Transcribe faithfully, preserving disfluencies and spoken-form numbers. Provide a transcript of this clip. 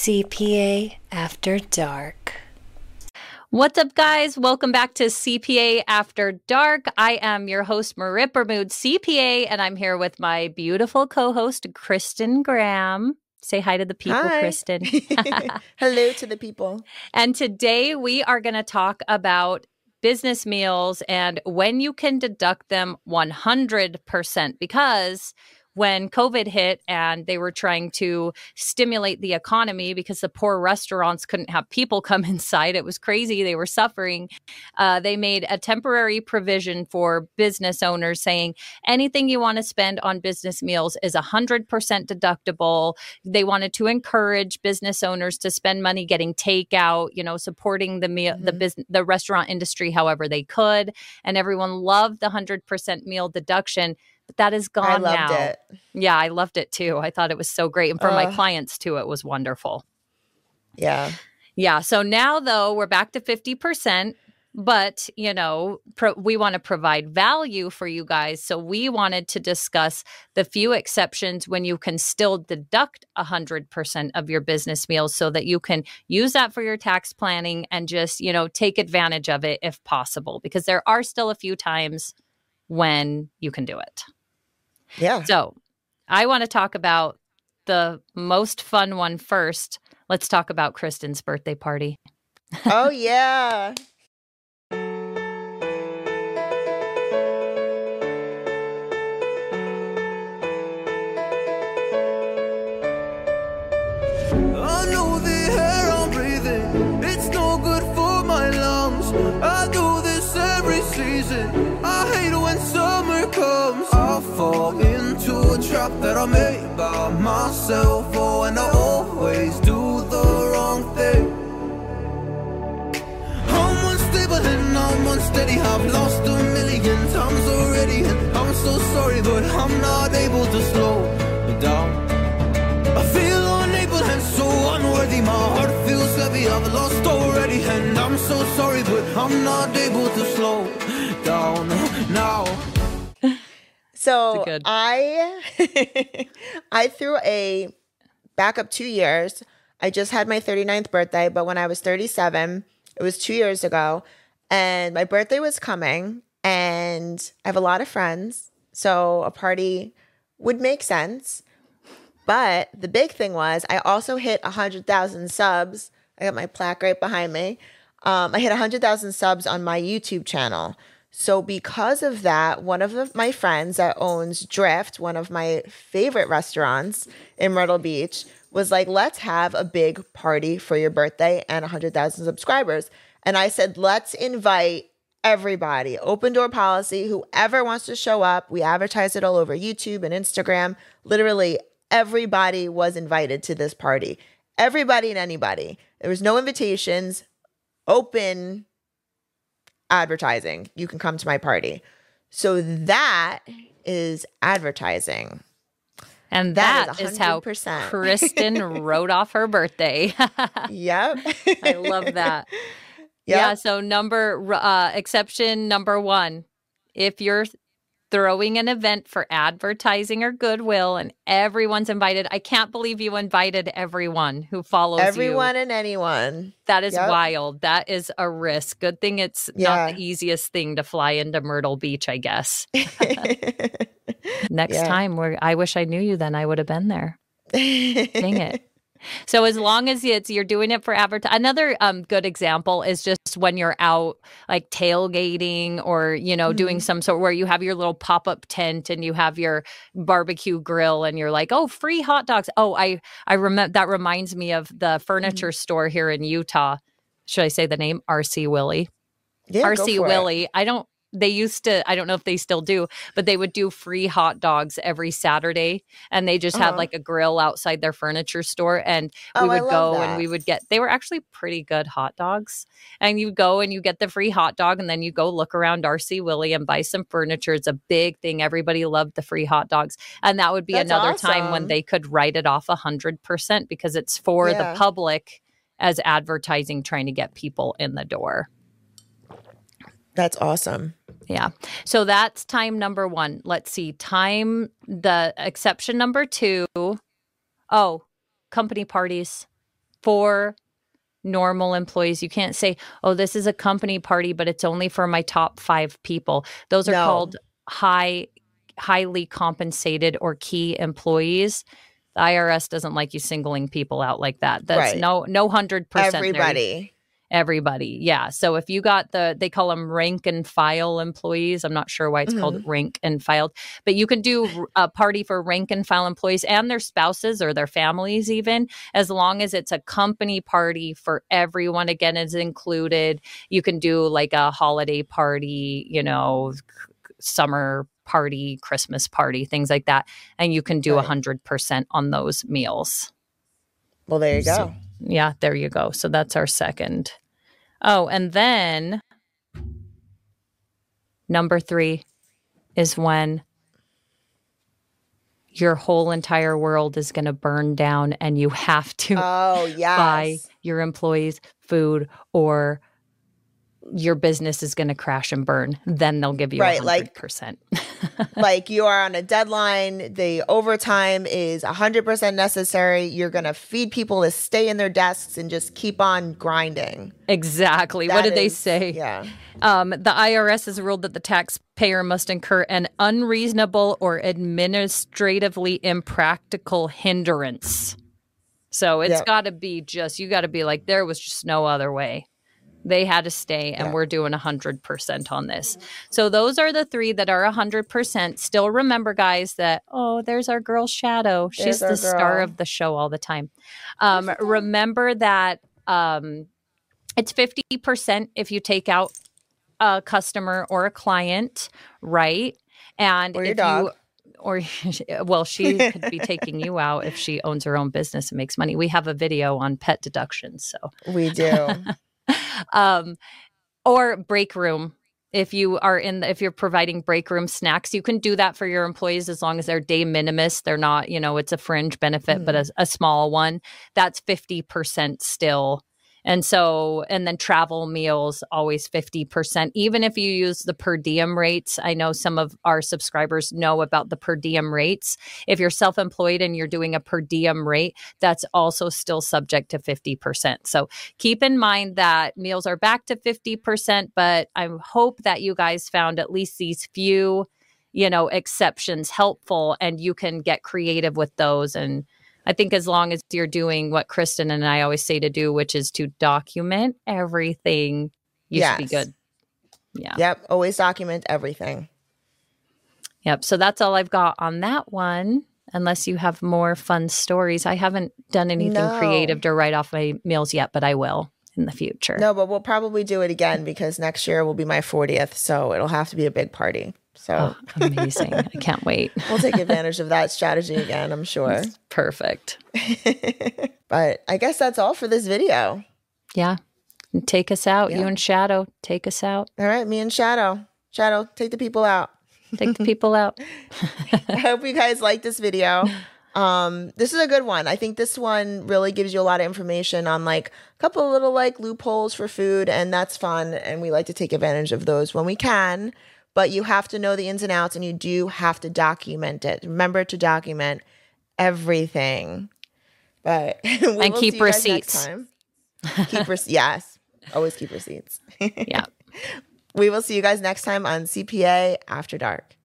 C P A After Dark. What's up, guys? Welcome back to C P A After Dark. I am your host, Marit Bermud, C P A, and I'm here with my beautiful co-host, Kristen Graham. Say hi to the people, Hi. Kristen. Hello to the people. And today we are going to talk about business meals and when you can deduct them one hundred percent, because when COVID hit and they were trying to stimulate the economy because the poor restaurants couldn't have people come inside, it was crazy. They were suffering. Uh, they made a temporary provision for business owners saying anything you want to spend on business meals is one hundred percent deductible. They wanted to encourage business owners to spend money getting takeout, you know, supporting the meal, Mm-hmm. the business, the restaurant industry however they could. And everyone loved the one hundred percent meal deduction. But that is gone I loved now. it. Yeah, I loved it too. I thought it was so great. And for my Ugh. clients too, it was wonderful. Yeah. Yeah. So now, though, we're back to fifty percent. But, you know, pro- we want to provide value for you guys. So we wanted to discuss the few exceptions when you can still deduct one hundred percent of your business meals so that you can use that for your tax planning and just, you know, take advantage of it if possible, because there are still a few times when you can do it. Yeah. So I want to talk about the most fun one first. Let's talk about Kristen's birthday party. Oh, yeah. I know the air I'm breathing, it's no good for my lungs. I do this every season, I hate when summer comes. I fall into a trap that I made by myself. Oh, and I always do the wrong thing. I'm unstable and I'm unsteady, I've lost a million times already, and I'm so sorry, but I'm not able to slow down. I feel unable and so unworthy, my heart feels heavy, I've lost already, and I'm so sorry, but I'm not able to slow down now. So good. I I threw a back up two years. I just had my thirty-ninth birthday, but when I was thirty-seven, it was two years ago, and my birthday was coming, and I have a lot of friends, so a party would make sense. But the big thing was I also hit one hundred thousand subs. I got my plaque right behind me. Um, I hit one hundred thousand subs on my YouTube channel. So because of that, one of the, my friends that owns Drift, one of my favorite restaurants in Myrtle Beach, was like, let's have a big party for your birthday and one hundred thousand subscribers. And I said, let's invite everybody. Open door policy. Whoever wants to show up. We advertised it all over YouTube and Instagram. Literally everybody was invited to this party. Everybody and anybody. There was no invitations. Open advertising. You can come to my party. So that is advertising. And That that is is how one hundred percent. Kristen wrote off her birthday. Yep. I love that. Yep. Yeah. So number uh, exception number one, if you're throwing an event for advertising or goodwill and everyone's invited, I can't believe you invited everyone who follows Everyone you. and anyone. That is Yep. wild. That is a risk. Good thing it's Yeah. not the easiest thing to fly into Myrtle Beach, I guess. Next Yeah. time, where I wish I knew you then, I would have been there. Dang it. So as long as it's you're doing it for advertising. Another um, good example is just when you're out like tailgating or, you know, Mm-hmm. doing some sort where you have your little pop-up tent and you have your barbecue grill and you're like, oh, free hot dogs. Oh, I, I remember that reminds me of the furniture Mm-hmm. store here in Utah. Should I say the name? R C Willey. Yeah, R go C for it. Willey. I don't, they used to, I don't know if they still do, but they would do free hot dogs every Saturday. And they just had Uh-huh. like a grill outside their furniture store. And we Oh, I would love go and that. we would get, they were actually pretty good hot dogs. And you go and you get the free hot dog and then you go look around R C Willey and buy some furniture. It's a big thing. Everybody loved the free hot dogs. And that would be That's another time when awesome. they could write it off one hundred percent because it's for Yeah. the public as advertising trying to get people in the door. That's awesome. Yeah. So that's time number one. Let's see. Time, the exception number two. Oh, company parties. for normal employees. You can't say, oh, this is a company party, but it's only for my top five people. Those are No. called high, highly compensated or key employees. The I R S doesn't like you singling people out like that. That's Right. no, no hundred percent. there. Everybody. Everybody. Yeah. So if you got the, they call them rank and file employees. I'm not sure why it's Mhm. called rank and filed, but you can do a party for rank and file employees and their spouses or their families, even as long as it's a company party for everyone. Again, is included. You can do like a holiday party, you know, summer party, Christmas party, things like that. And you can do a Right. hundred percent on those meals. Well, there you go. So- Yeah, there you go. So that's our second. Oh, and then number three is when your whole entire world is going to burn down and you have to Oh, yes. buy your employees food or your business is going to crash and burn. Then they'll give you Right, one like- hundred percent. Like you are on a deadline. The overtime is one hundred percent necessary. You're going to feed people to stay in their desks and just keep on grinding. Exactly. What That did they is- say? Yeah. Um, the I R S has ruled that the taxpayer must incur an unreasonable or administratively impractical hindrance. So it's Yeah. got to be just, you got to be like, there was just no other way. They had to stay, and Yeah. we're doing one hundred percent on this. So those are the three that are one hundred percent. Still remember, guys, that, oh, there's our girl Shadow. She's There's our the star girl. of the show all the time. Um, remember that um, it's fifty percent if you take out a customer or a client, right? And Or your if dog. you or well, she could be taking you out if she owns her own business and makes money. We have a video on pet deductions, so We do. um, or break room. If you are in, the, if you're providing break room snacks, you can do that for your employees as long as they're de minimis. They're not, you know, it's a fringe benefit, Mm. but a, a small one. That's fifty percent still. And so, and then travel meals, always fifty percent. Even if you use the per diem rates, I know some of our subscribers know about the per diem rates. If you're self-employed and you're doing a per diem rate, that's also still subject to fifty percent. So keep in mind that meals are back to fifty percent, but I hope that you guys found at least these few, you know, exceptions helpful and you can get creative with those. And I think as long as you're doing what Kristen and I always say to do, which is to document everything, you should be Yes. good. Yeah. Yep. Always document everything. Yep. So that's all I've got on that one. Unless you have more fun stories. I haven't done anything No. creative to write off my meals yet, but I will in the future. No, but we'll probably do it again because next year will be my fortieth. So it'll have to be a big party. So Oh, amazing. I can't wait. we'll take advantage of that strategy again, I'm sure. Perfect. But I guess that's all for this video. Yeah. And take us out. Yeah. You and Shadow, take us out. All right, me and Shadow. Shadow, take the people out. Take the people out. I hope you guys like this video. Um, this is a good one. I think this one really gives you a lot of information on like a couple of little like loopholes for food, and that's fun. And we like to take advantage of those when we can. But you have to know the ins and outs, and you do have to document it. Remember to document everything. But we And will keep see you guys receipts. next time. Keep receipts. Yes, always keep receipts. Yeah. We will see you guys next time on C P A After Dark.